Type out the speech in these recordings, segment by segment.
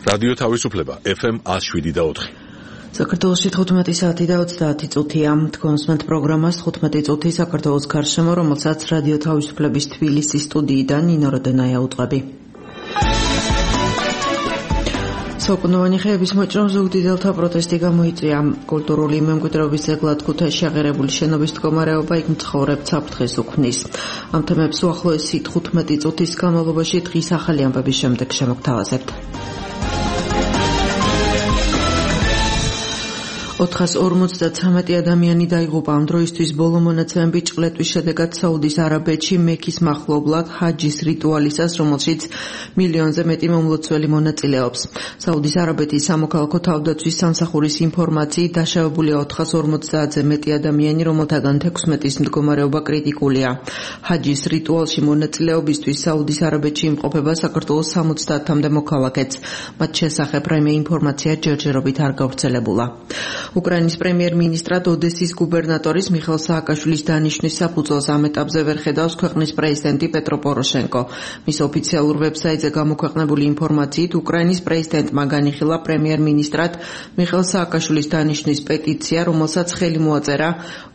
რადიო თავისუფლება FM 107.4. საქართველოში 15 საათი და 30 წუთია. თქვენსმენთ პროგრამას 15 წუთი საქართველოს გარშემო, რომელსაც რადიო თავისუფლების თბილისის სტუდიიდან ნინო როდენაია უწყები. საუკუნოვანი ხეების მოჭრამ ზუგდიდელთა პროტესტი გამოიწვია. კულტურული მემკვიდრეობის ძეგლად ქუთაისში აღიარებული შენობის მდგომარეობა იქ მცხოვრებ საფრთხეს უქმნის. ამ თემებს უახლოესი 15 წუთის განმავლობაში დღის ახალი ამბების შემდეგ შემოგთავაზებთ. 453 ადამიანი დაიღუპა. ამ დროისთვის ბოლო მონაცემები ჭყლეტვის შედეგად საუდის არაბეთში მექის მახლობლად ჰაჯის რიტუალისას, რომელშიც მილიონზე მეტი მომლოცველი მონაწილეობს. საუდის არაბეთის სამოქალაქო თავდაცვის სამსახურის ინფორმაციით დაშავებულია 450-ზე მეტი ადამიანი, რომელთაგან 16-ის მდგომარეობა კრიტიკულია. ჰაჯის რიტუალში მონაწილეობისთვის საუდის არაბეთში იმყოფება საქართველოს 70-მდე მოქალაქეც. მათ შესახებ რაიმე ინფორმაცია ჯერჯერობით არ გავრცელებულა. უკრაინის პრემიერ-მინისტრად ოდესის გუბერნატორის მიხეილ სააკაშვილის დანიშვნის საფუძველს ამ ეტაპზე ვერ ხედავს ქვეყნის პრეზიდენტი პეტრო პოროშენკო. მის ოფიციალურ ვებსაიტზე გამოქვეყნებული ინფორმაციით, უკრაინის პრეზიდენტმა განიხილა პრემიერ-მინისტრად მიხეილ სააკაშვილის დანიშვნის პეტიცია, რომელსაც ხელი მოაწერა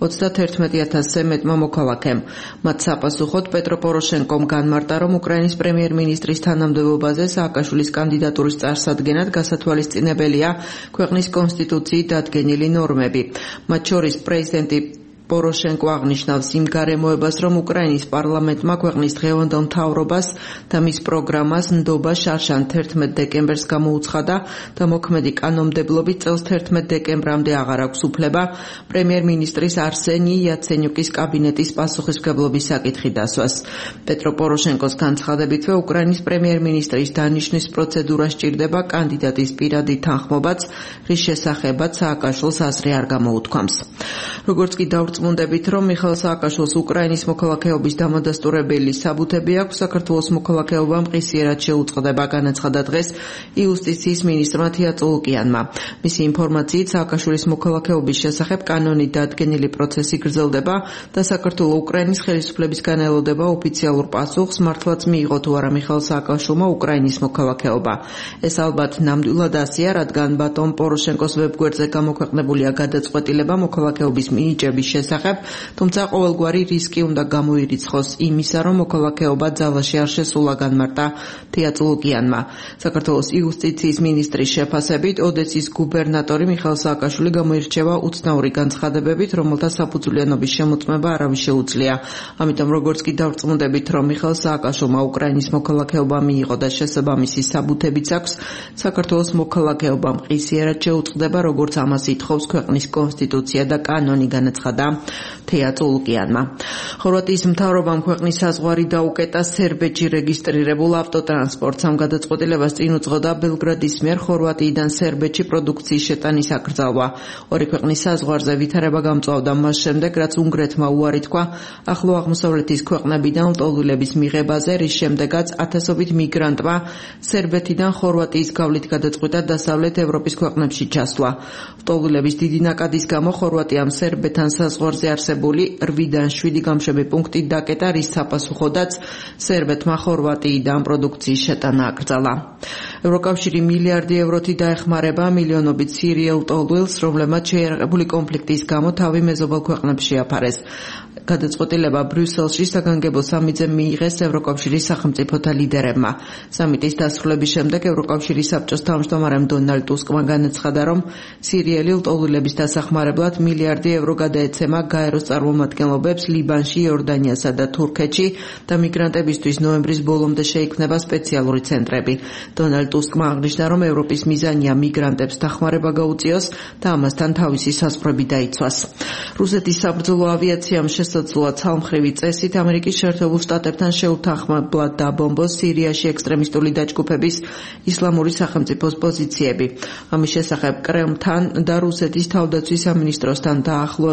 31,000-ზე მეტმა მოქალაქემ. მათ საპასუხოდ პეტრო პოროშენკომ განმარტა, რომ უკრაინის პრემიერ-მინისტრის თანამდებობაზე სააკაშვილის კანდიდატურის წარსადგენად გასათვალისწინებელია ქვეყნის კონსტიტუციით დადგენილი ნორმები. მათ შორის პრეზიდენტი პოროშენკო აღნიშნავს იმ გარემოებას, რომ უკრაინის პარლამენტმა ქვეყნის დღევანდელ მთავრობას და მის პროგრამას ნდობა შარშან 11 დეკემბერს გამოუცხადა და მოქმედი კანონმდებლობით წელს 11 დეკემბრამდე აღარ აქვს უფლება პრემიერ-მინისტრის არსენი იაცენიუკის კაბინეტის პასუხისმგებლობის საკითხი დასვას. პეტრო პოროშენკოს განცხადებითვე უკრაინის პრემიერ-მინისტრის დანიშვნის პროცედურა სჭირდება კანდიდატის პირადი თანხმობაც, რის შესახებაც სააკაშვილს აზრი არ გამოუთქვამს. როგორც კი დავრწმუნდებით, რომ მიხეილ სააკაშვილს უკრაინის მოქალაქეობის დამადასტურებელი საბუთები აქვს, საქართველოს მოქალაქეობამ ყისიერად შეუწყდება, განაცხადა დღეს იუსტიციის მინისტრმა თია წულუკიანმა. მისი ინფორმაციით, სააკაშვილის მოქალაქეობის შესახებ კანონით დადგენილი პროცესი გრძელდება და საქართველოს უკრაინის ხელისუფლებისგან ელოდება ოფიციალურ პასუხს, მართლაც მიიღო თუ არა მიხეილ სააკაშვილმა უკრაინის მოქალაქეობა. ეს ალბათ ნამდვილად ასეა, რადგან ბატონ პოროშენკოს ვებგვერდზე გამოქვეყნებულია გადაწყვეტილება მოქალაქეობის მინიჭების შესახებ, თუმცა ყოველგვარი რისკი უნდა გამოირიცხოს იმისა, რომ მოქალაქეობა ძალაში არ შესულა, განმარტა თია წულუკიანმა. საქართველოს იუსტიციის მინისტრის შეფასებით, ოდესის გუბერნატორი მიხეილ სააკაშვილი გამოირჩევა უცნაური განცხადებებით, რომელთა საფუძვლიანობის შემოწმება არავის შეუძლია. ამიტომ როგორც კი დავრწმუნდებით, რომ მიხეილ სააკაშვილმა უკრაინის მოქალაქეობა მიიღო და შესაბამისი საბუთებიც აქვს, საქართველოს მოქალაქეობამ ყისიერად შეუწყდება, როგორც ამას ითხოვს ქვეყნის კონსტიტუცია და კანონი, განაცხადა თეა წულუკიანმა. ხორვატიის მთავრობამ ქვეყნის საზღვარი დაუკეტა სერბეთში რეგისტრირებულ ავტოტრანსპორტს. ამ გადაწყვეტილებას წინ უძღოდა ბელგრადის მიერ ხორვატიიდან სერბეთში პროდუქციის შეტანის აკრძალვა. ორი ქვეყნის საზღვარზე ვითარება გამწვავდა მას შემდეგ, რაც უნგრეთმა უარი თქვა ახლო აღმოსავლეთის ქვეყნებიდან ლტოლვილების მიღებაზე, რის შემდეგაც ათასობით მიგრანტმა სერბეთიდან ხორვატიის გავლით გადაწყვიტა დასავლეთ ევროპის ქვეყნებში ჩასვლა. ლტოლვილების დიდი ნაკადის გამო ხორვატიამ სერბეთთან საზღვარზე არსებული 8-დან 7 გამშვები პუნქტი დაკეტა, რის საპასუხოდაც სერბეთმა ხორვატიიდან პროდუქციის შეტანა აკრძალა. ევროკავშირი მილიარდი ევროთი დაეხმარება მილიონობით სირიელ ლტოლვილს, რომლებმაც შეიარაღებული კონფლიქტის გამო თავი მეზობელ ქვეყნებში შეაფარეს. გადაწყვეტილება ბრიუსელში საგანგებო სამიტზე მიიღეს ევროკავშირის სახელმწიფოთა ლიდერებმა. სამიტის დასრულების შემდეგ ევროკავშირის საბჭოს თავმჯდომარემ დონალდ ტუსკმა განაცხადა, რომ სირიელი ლტოლვილების დასახმარებლად მილიარდი ევრო გადაეცემა გაეროს წარმომადგენლობებს ლიბანში, იორდანიასა და თურქეთში და მიგრანტებისთვის ნოემბრის ბოლომდე შეიქმნება სპეციალური ცენტრები. დონალდ ტუსკმა აღნიშნა, რომ ევროპის მიზანია მიგრანტებს დახმარება გაუწიოს და ამასთან თავისი საზღვრები დაიცვას. რუსეთის საბრძოლო ავიაციამ შესაძლოა ცალმხრივი წესით ამერიკის შეერთებულ შტატებთან შეუთანხმებლად დაბომბოს სირიაში ექსტრემისტული დაჯგუფების ისლამური სახელმწიფოს პოზიციები. ამის შესახებ კრემლთან და რუსეთის თავდაცვის სამინისტროსთან დაახლოებულ წყაროებთან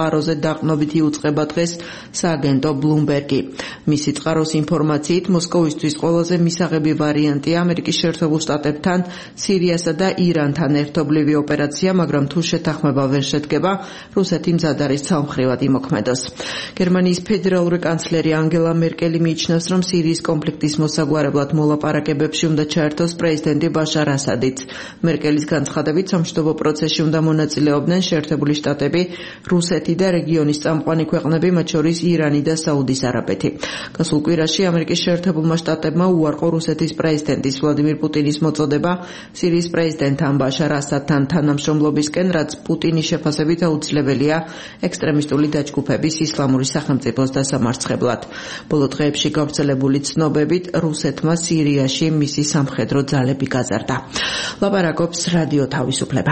წყაროზე დაყრდნობით იუწყება დღეს სააგენტო Bloomberg-ი. მისი წყაროს ინფორმაციით, მოსკოვისთვის ყველაზე მისაღები ვარიანტია ამერიკის შეერთებულ შტატებთან, სირიასა და ირანთან ერთობლივი ოპერაცია, მაგრამ თუ შეთანხმება ვერ შედგება, რუსეთი მზად არის ცალმხრივად იმოქმედოს. გერმანიის ფედერალური კანცლერი ანგელა მერკელი მიიჩნევს, რომ სირიის კონფლიქტის მოსაგვარებლად მოლაპარაკებებში უნდა ჩაერთოს პრეზიდენტი ბაშარ ასადიც. მერკელის განცხადებით, სამშვიდობო პროცესში უნდა მონაწილეობდნენ შეერთებული შტატები, რუსეთი და რეგიონის წამყვანი ქვეყნები, მათ შორის ირანი და საუდის არაბეთი. გასულ კვირაში ამერიკის შეერთებულმა შტატებმა უარყო რუსეთის პრეზიდენტის ვლადიმირ პუტინის მოწოდება სირიის პრეზიდენტთან ბაშარ ასადთან თანამშრომლობისკენ, რაც პუტინის შეფასებით აუცილებელია ექსტრემისტული დაჯგუფების ისლამური სახელმწიფოს დასამარცხებლად. ბოლო დღეებში გავრცელებული ცნობებით, რუსეთმა სირიაში მისი სამხედრო ძალები გაზარდა. ლაპარაკობს რადიო თავისუფლება.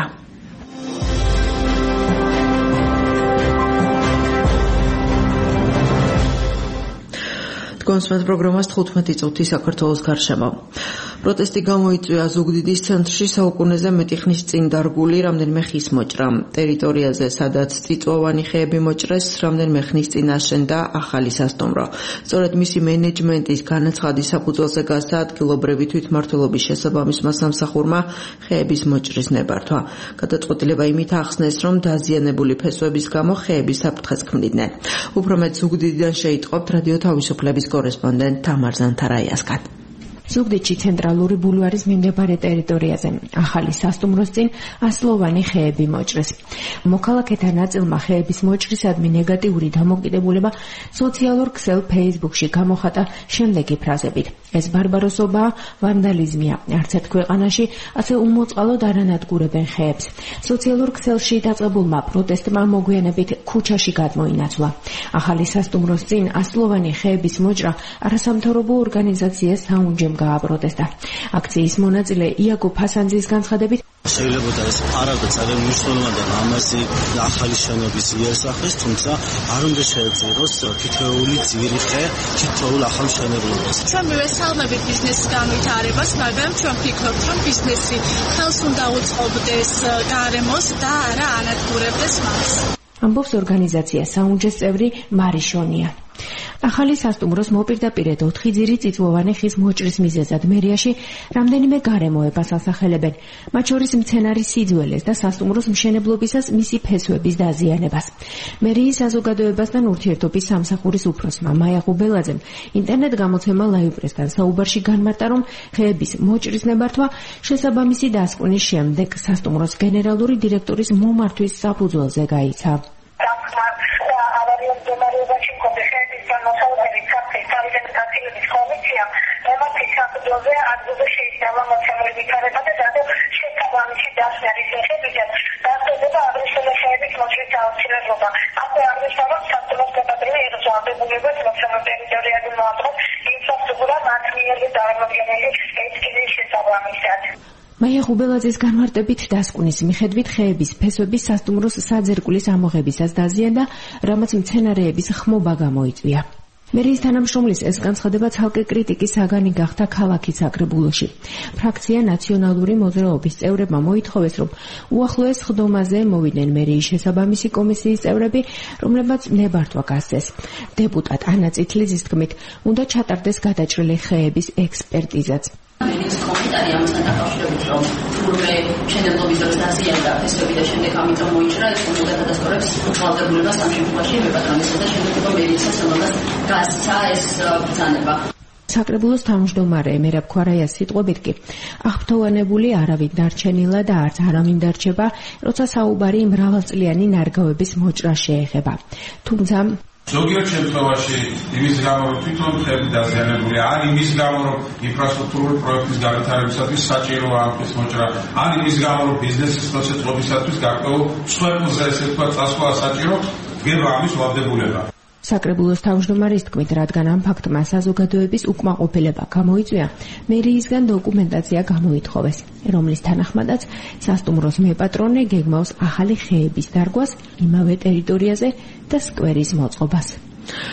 კონსულტანტ პროგრამას 15 წუთი საქართველოს გარშემო. პროტესტი გამოიწვია ზუგდიდის ცენტრში საუკუნეზე მეტი ხნის წინ დარგული რამდენიმე ხის მოჭრა. ტერიტორიაზე, სადაც წიწვოვანი ხეები მოჭრეს, რამდენიმე ხნის წინ აშენდა ახალი სასტუმრო. სწორედ მისი მენეჯმენტის განაცხადის საფუძველზე გასცა ადგილობრივი თვითმმართველობის შესაბამისმა სამსახურმა ხეების მოჭრის ნებართვა. გადაწყვეტილება იმით ახსნეს, რომ დაზიანებული ფესვების გამო ხეები საფრთხეს ქმნიდნენ. უფრო მეტ ზუგდიდიდან შეიტყობთ რადიო თავისუფლების კორესპონდენტ თამარ ზანთარაიასგან. ზუგდიდში ცენტრალური ბულვარის მიმდებარე ტერიტორიაზე ახალი სასტუმროს წინ ასლოვანი ხეები მოჭრეს. მოქალაქეთა ნაწილმა ხეების მოჭრისადმი ნეგატიური დამოკიდებულება სოციალურ ქსელ Facebook-ში გამოხატა შემდეგი ფრაზებით: ეს ბარბაროსობაა, ვანდალიზმია. არც ერთ ქვეყანაში ასე უმოწყალოდ არ ანადგურებენ ხეებს. სოციალურ ქსელში დაწყებულმა პროტესტმა მოგვიანებით ქუჩაში გადმოინაცვლა. ახალი სასტუმროს წინ ასლოვანი ხეების მოჭრა არასამთავრობო ორგანიზაციას საუნჯემ გააპროტესტა. აქციის მონაწილე იაკობ ფასანძის განცხადებით, შეიძლება ეს არადა ძალიან მნიშვნელოვანი და ამასი ახალი შენობის იასახეს, თუმცა არ უნდა შეეწიროს თითოეული ძირი ხე თითოეულ ახალ მშენებლობას. ჩვენ მივესალმებით ბიზნესის განვითარებას, მაგრამ ჩვენ ვფიქრობთ, რომ ბიზნესი ხელს უნდა უწყობდეს გარემოს და არა ანადგურებდეს მას. ამბობს ორგანიზაცია საუნჯეს წევრი მარიშონია. ახალი სასტუმროს მოპირდაპირედ 4 ძირი წიწვოვანი ხის მოჭრის მიზეზად მერიაში რამდენიმე გარემოებას ასახელებენ, მათ შორის მცენარის სიძველეს და სასტუმროს მშენებლობისას მისი ფესვების დაზიანებას. მერიის საზოგადოებასთან ურთიერთობის სამსახურის უფროსმა მაია ღუბელაძემ ინტერნეტ გამოცემა ლაივპრესთან საუბარში განმარტა, რომ ხეების მოჭრის ნებართვა შესაბამისი დასკვნის შემდეგ სასტუმროს გენერალური დირექტორის მომართვის საფუძველზე გაიცა. მაია ღუბელაძის განმარტებით დასკვნის მიხედვით ხეების ფესვების სასტუმროს საძირკვლის ამოღებისას დაზიანდა, რამაც მცენარეების ხმობა გამოიწვია. მერიის თანამშრომლის ეს განცხადება ცალკე კრიტიკის საგანი გახდა ქალაქის საკრებულოში. ფრაქცია ნაციონალური მოძრაობის წევრებმა მოითხოვეს, რომ უახლოეს ხდომაზე მოვიდნენ მერიის შესაბამისი კომისიის წევრები, რომლებმაც ნებართვა გასცეს. დეპუტატ ანა წითლიძის თქმით, უნდა ჩატარდეს გადაჭრილი ხეების ექსპერტიზაც. მერიის კომენტარი ამასთან დაკავშირებით, რომ თურმე მშენებლობის დროს დაზიანდა ფესვები და შემდეგ ამიტომ მოიჭრა, ეს უნდა გადასწორებს ვალდებულებას ამ შემთხვევაში მეპატრონესა და შემდეგ მერიის სამალას გასცა ეს ბრძანება. საკრებულოს თავმჯდომარე მერაბ ქვარაიას სიტყვებით კი აღფრთოვანებული არავინ დარჩენილა და არც არავინ დარჩება, როცა საუბარი მრავალწლიანი ნარგავების მოჭრას შეეხება. თუმცა ზოგიერთ შემთხვევაში იმის გამო, რომ თვითონ ხეები დაზიანებული, ან იმის გამო, რომ ინფრასტრუქტურული პროექტის განვითარებისათვის საჭიროა ამის მოჭრა, ან იმის გამო, რომ ბიზნესის პროცესებისათვის გარკვეულ მსხვერპლზე ესე თქვა წასვლა საჭირო, დგება ამის ვალდებულება. საკრებულოს თავმჯდომარის თქმით, რადგან ამ ფაქტმა საზოგადოების უკმაყოფილება გამოიწვია, მერიისგან დოკუმენტაცია გამოითხოვეს, რომლის თანახმადაც სასტუმროს მეპატრონე გეგმავს ახალი ხეების დარგვას იმავე ტერიტორიაზე და სკვერის მოწყობას.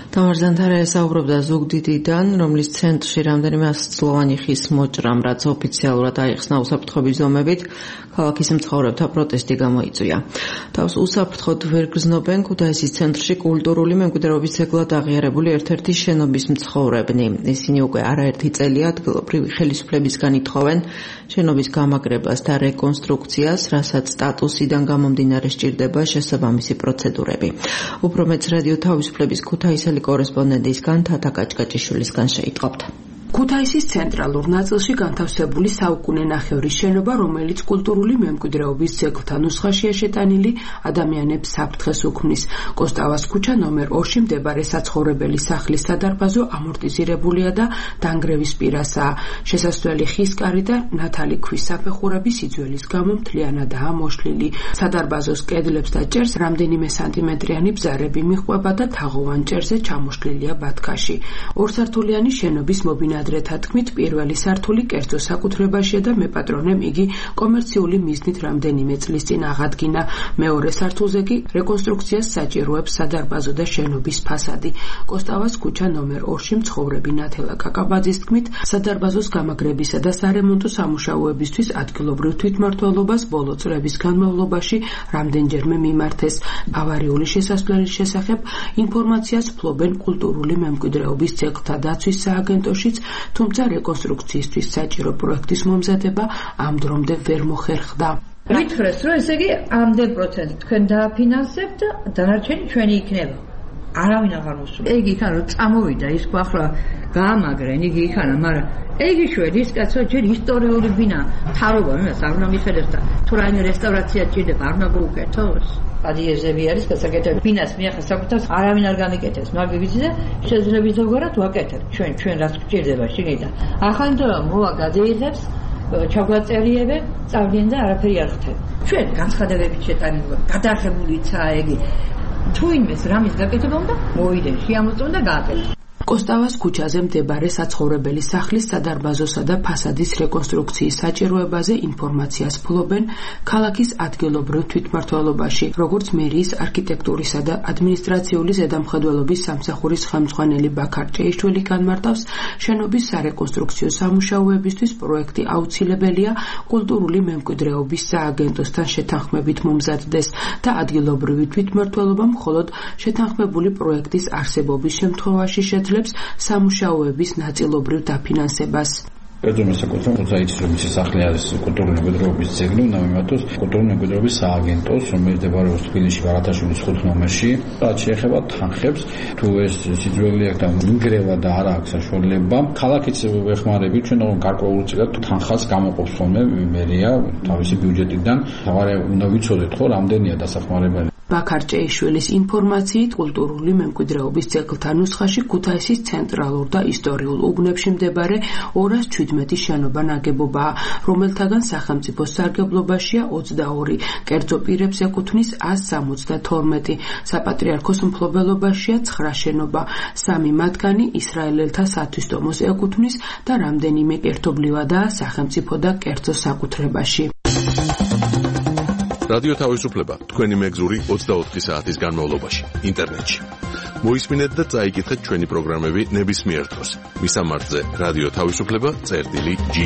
თამარ ზანთარა ესაუბრებდა ზუგდიდიდან, რომლის ცენტრში რამდენიმე 100-წლოვანი ხის მოჭრამ, რაც ოფიციალურად აიხსნა უსაფრთხოების ზომებით, ქალაქის მცხოვრებთა პროტესტი გამოიწვია. თავს უსაფრთხოდ ვერ გრძნობენ ქუთაისის ცენტრში კულტურული მემკვიდრეობის ძეგლად აღიარებული ერთ-ერთი შენობის მცხოვრებნი. ისინი უკვე არაერთი წელია ადგილობრივი ხელისუფლებისგან ითხოვენ შენობის გამაგრებას და რეკონსტრუქციას, რასაც სტატუსიდან გამომდინარე სჭირდება შესაბამისი პროცედურები. უფრო მეც რადიო თავისუფლების ქუთაისელი კორესპონდენტისგან თათა კაჭკაჭიშვილისგან შეიტყობთ. ქუთაისის ცენტრალურ ნაწილში განთავსებული საუკუნენახევრის შენობა, რომელიც კულტურული მემკვიდრეობის ძეგლთა ნუსხაშია შეტანილი, ადამიანებს საფრთხეს უქმნის. კოსტავას ქუჩა ნომერ 2-ში მდებარე საცხოვრებელი სახლის სადარბაზო ამორტიზირებულია და დანგრევის პირასაა. შესასვლელი ხის კარი და ნათალი ქვის საფეხურები სიძველის გამო მთლიანადაა მოშლილი. სადარბაზოს კედლებს და ჭერს რამდენიმე სანტიმეტრიანი ბზარები მიჰყვება და თაღოვან ჭერზე ჩამოშლილია ბათქაში. ორსართულიანი შენობის მობინადრეთა თქმით, პირველი სართული კერძო საკუთრებაშია და მეპატრონემ იგი კომერციული მიზნით რამდენიმე წლის წინ აღადგინა. მეორე სართულზე კი რეკონსტრუქციას საჭიროებს სადარბაზო და შენობის ფასადი. კოსტავას ქუჩა ნომერ 2-ში მცხოვრები ნათელა კაკაბაძის თქმით, სადარბაზოს გამაგრებისა და სარემონტო სამუშაოებისთვის ადგილობრივ თვითმმართველობას ბოლო წლების განმავლობაში რამდენჯერმე მიმართეს. ავარიული შესასვლელის შესახებ ინფორმაციას ფლობენ კულტურული მემკვიდრეობის ძეგლთა დაცვის სააგენტოშიც, თუმცა რეკონსტრუქციისთვის საჭირო პროექტის მომზადება ამ დრომდე ვერ მოხერხდა. ვითხრეს, რომ ესე იგი ამდენ პროცენტ თქვენ დააფინანსებთ და დანარჩენი ჩვენი იქნება. არავინ აღარ მოსულა. იგი იქან რომ წამოვიდა ის ახლა გაამაგრენ იგი იქანა, მაგრამ იგი შვედი ის კაცო ჯერ ისტორიული ბინა თარობა იმას არ უნდა მიხელებს და თუ რაიმე რესტავრაცია ჭირდება არ უნდა გაუკეთოს. ადიეზები არის გასაკეთებელი. ბინას მიახა საკუთავს არავინ არ გამიკეთებს, მაგრამ ვიცი და შეძლებს ზოგადად ვაკეთებ. ჩვენ რაც გჭირდება შინიდან. ახლა მოვა გადაიღებს ჩაგვაწერიებენ, წავდნენ და არაფერი არ ხდება. ჩვენ განცხადებებით შეტანილი გადაღებულიცაა იგი. თუ იმეს რამის გაკეთება უნდა მოიდენ, შეამოწმონ და გააკეთოს. კოსტავას ქუჩაზე მდებარე საცხოვრებელი სახლის სადარბაზოსა და ფასადის რეკონსტრუქციის საჭიროებაზე ინფორმაციას ფლობენ ქალაქის ადგილობრივ თვითმმართველობაში, როგორც მერიის არქიტექტურისა და ადმინისტრაციული ზედამხედველობის სამსახურის ხელმძღვანელი ბაქარ ჭეიშვილი განმარტავს, შენობის სარეკონსტრუქციო სამუშაოებისთვის პროექტი აუცილებელია კულტურული მემკვიდრეობის სააგენტოსთან შეთანხმებით მომზადდეს და ადგილობრივი თვითმმართველობა მხოლოდ შეთანხმებული პროექტის არსებობის შემთხვევაში შეძლებს სამუშაოების ნაწილობრივ დაფინანსებას. კერძო მესაკუთრება თუმცა რომ ის სახლი არის კულტურული მემკვიდრეობის ძეგლი, უნდა მიმართოს კულტურული მემკვიდრეობის სააგენტოს, რომელიც მდებარეობს თბილისში ბარათაშვილის 5 ნომერში. რაც შეეხება თანხებს, თუ ეს სიძველი აქვს და მინგრევა და არ აქვს საშუალება, ქალაქიც ვეხმარებით, ჩვენ გარკვეულ წილად თანხას გამოყოფს ხოლმე მერია თავისი ბიუჯეტიდან. თავარი უნდა ვიცოდეთ, ხო, რამდენია დასახმარებელი. ბაქარ ჭეიშვილის ინფორმაციით, კულტურული მემკვიდრეობის ძეგლთა ნუსხაში ქუთაისის ცენტრალურ და ისტორიულ უბნებში მდებარე 217 შენობა ნაგებობაა, რომელთაგან სახელმწიფოს სარგებლობაშია 22, კერძო პირებს ეკუთვნის 172, საპატრიარქოს მფლობელობაშია 9 შენობა, 3 მათგანი ისრაელელთა სათვისტომოს ეკუთვნის და რამდენიმე კერძობლივადაა სახელმწიფო და კერძო საკუთრებაში. რადიო თავისუფლება თქვენი მეგზური 24 საათის განმავლობაში ინტერნეტში. მოისმინეთ და წაიკითხეთ ჩვენი პროგრამები ნებისმიერ დროს. მისამართზე რადიო თავისუფლება.ge.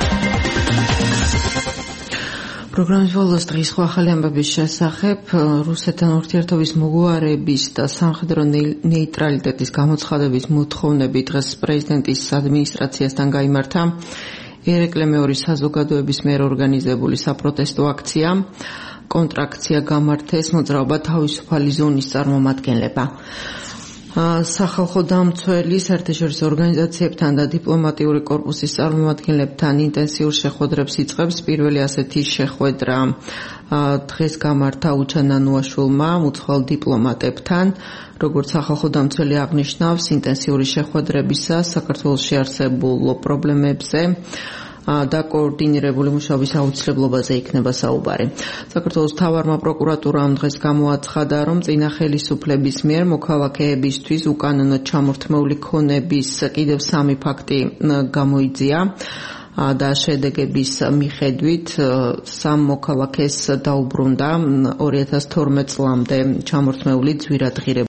პროგრამის ბოლოს დღის ახალი ამბების შესახებ რუსეთთან ურთიერთობის მოგვარების და სამხედრო ნეიტრალიტეტის გამოცხადების მოთხოვნები დღეს პრეზიდენტის ადმინისტრაციასთან გაიმართა ერეკლე მეორის საზოგადოების მიერ ორგანიზებული საპროტესტო აქცია. კონტრაქცია გამართეს მოძრაობა თავისუფალი ზონის წარმომადგენლებმა. სახალხო დამცველი საერთაშორისო ორგანიზაციებთან და დიპლომატიური კორპუსის წარმომადგენლებთან ინტენსიურ შეხვედრებს იწყებს. პირველი ასეთი შეხვედრა დღეს გამართა უჩან ნანუაშვილმა მუცხვალ დიპლომატებთან. როგორც სახალხო დამცველი აღნიშნავს, ინტენსიური შეხვედრებისას საქართველოში არსებულ პრობლემებზე და კოორდინირებული მუშაობის აუცილებლობაზე იქნება საუბარი. საქართველოს მთავარმა პროკურატურამ დღეს გამოაცხადა, რომ წინა ხელისუფლების მიერ მოქალაქეებისთვის უკანონოდ ჩამორთმეული ქონების კიდევ 3 ფაქტი გამოიძია და შედეგების მიხედვით 3 მოქალაქეს დაუბრუნდა 2012 წლამდე ჩამორთმეული ძვირადღირებული